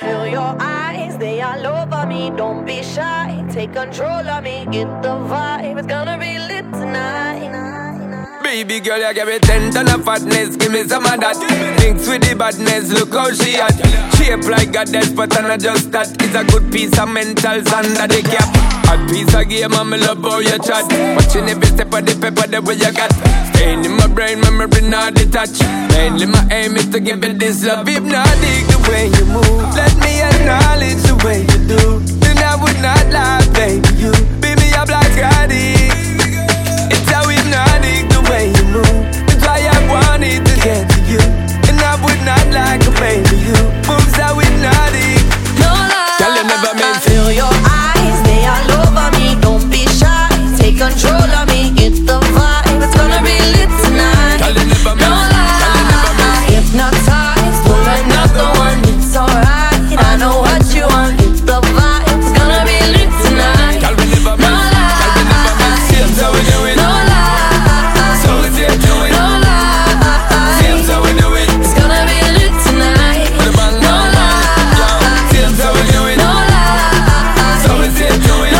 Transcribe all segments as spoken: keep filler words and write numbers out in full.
Feel your eyes, they all over me. Don't be shy, take control of me. Get the vibe, it's gonna be lit tonight. Baby girl, you give me ten ton of fatness, give me some of that. Thinks with the badness, look how she at. Shape like a death, but I'm not just that. It's a good piece of mentals under the cap. A piece of game, I'm love how you chat. Watching every step of the pepper, the way you got. Staying in my brain, memory not detached. Mainly my aim is to give it this love. Hypnotic the way you move, let me acknowledge the way you do. Then I would not lie, baby, you beat me up like Scotty. It's how hypnotic the way you move. That's why I wanted to get to you. And I would not like a baby, you moves how hypnotic. No lie, girl, you never meant to. Feel your eyes, they all over me. Don't be shy, take control of me. Get the vibe, it's gonna be lit tonight. Girl, you never meant. No lie, hypnotized, pull another one. It's alright, I know what you want. Get the vibe, it's gonna be lit tonight. Girl, we never meant. Girl, we never meant. Seems how we do it. No lie, so we say do it. no lie, Seems how we do it. it's gonna be lit tonight. With a bang, No bang, bang. lie, Seems how we do it. no lie, So we say do it. no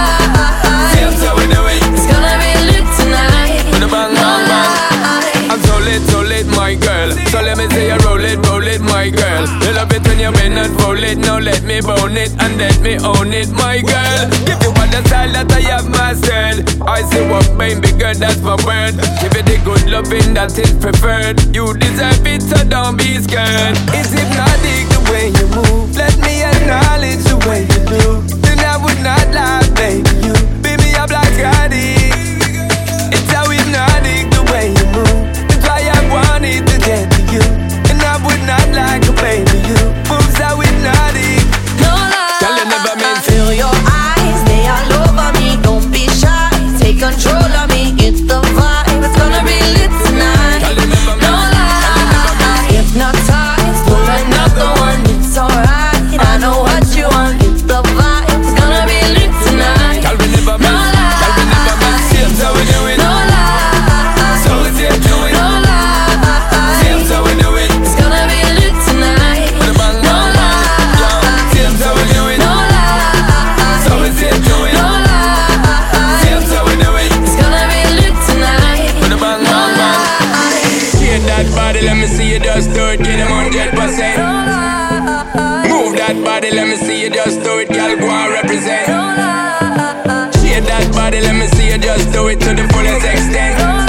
lie, Seems how we do it. it's gonna be lit tonight. With a bang, bang, bang. I'm so lit, so lit, my girl. So let me say you roll it, roll it, my girl. You love it when you bend and roll it. Now let me bone it and let me own it, my girl. Give you all the style that I have mastered. I say what baby girl, that's my word. Give you the good loving that is preferred. You deserve it, so don't be scared. It's hypnotic the way you move. Let me acknowledge the way you do. Then I would not lie, baby, you beat me up like Scotty. It's how hypnotic the way you move. That's why I wanted to get to you. And I would not like a baby, you moves how hypnotic. No lie, Girl, you never meant to. feel your eyes, they all over me. Don't be shy, take control of me. Get the vibe, it's gonna be lit tonight. Girl, you never No meant. lie, hypnotized, pull another one. It's alright, I know what you want. Get the vibe, it's gonna be lit tonight. Girl, we never No meant. Girl, we never meant. Seems how we do it. No lie, So we say do it. no lie, Seems how we do it. it's gonna be lit tonight. With a bang, No bang, bang. lie, Seems how we do it. no lie, So we say do it. no lie, Seems how we do it. it's gonna be lit tonight. With a bang, bang, bang. Shake that body, let me see you just do it. Get them one hundred percent. Move that body, let me see you just do it. Girl, go and represent. Shake that body, let me see you just do it to the fullest extent.